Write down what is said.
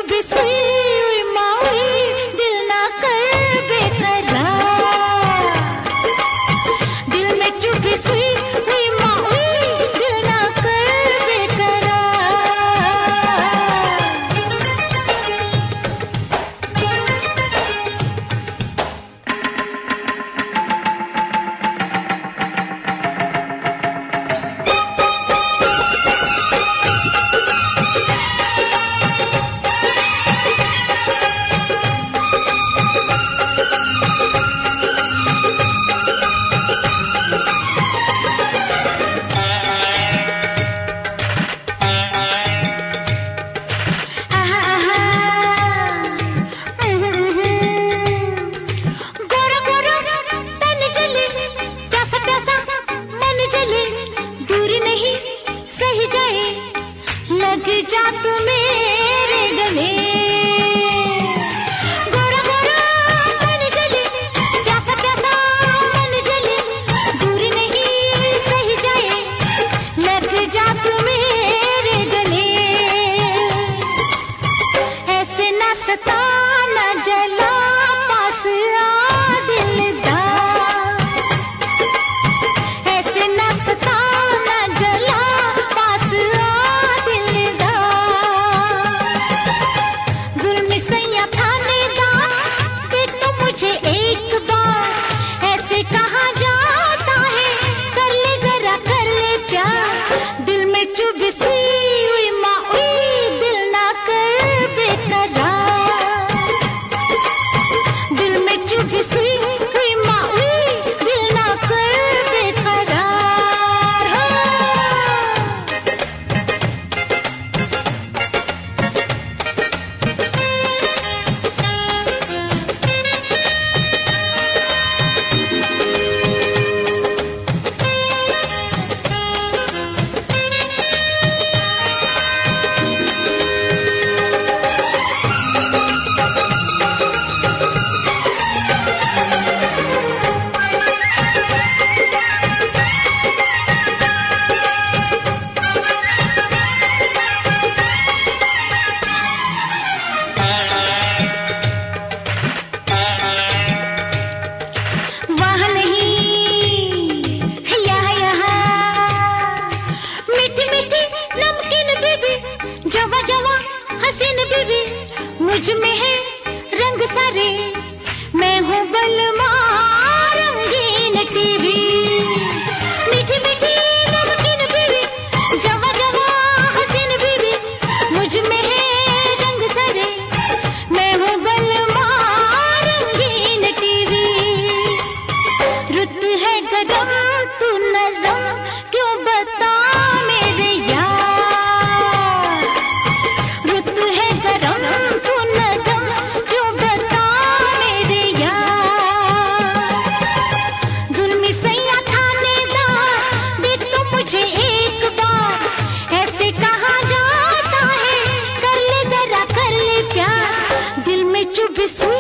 जा तू मेरे गले, गोरा गोरा मन जले, प्यासा प्यासा मन जले, दूर नहीं सही जाए, लग जा तू मेरे गले। ऐसे ना सता ना जला, पास आ दिलदार, ऐसे ना सता ना जला, पास आ मुझे एक बार ऐसे कहा जाता है, कर ले जरा कर ले प्यार, दिल में चुभ सी हुई माँ हुई, दिल ना कर बेकरार, दिल में चुभ सी हुई माँ हुई, दिल ना कर बेकरार। मुझ में है रंग सारे, मैं हूँ बलमा रंगीन टीवी, मीठी मीठी नमकीन बीवी, जवा जवा हसीन बीवी, मुझ में है रंग सारे, मैं हूँ बलमा रंगीन टीवी। रुत है गरम तू नरम, क्यों बता मेरे यार, रुत है गरम मुझे एक बार ऐसे कहा जाता है, कर ले जरा कर ले प्यार, दिल में चुभ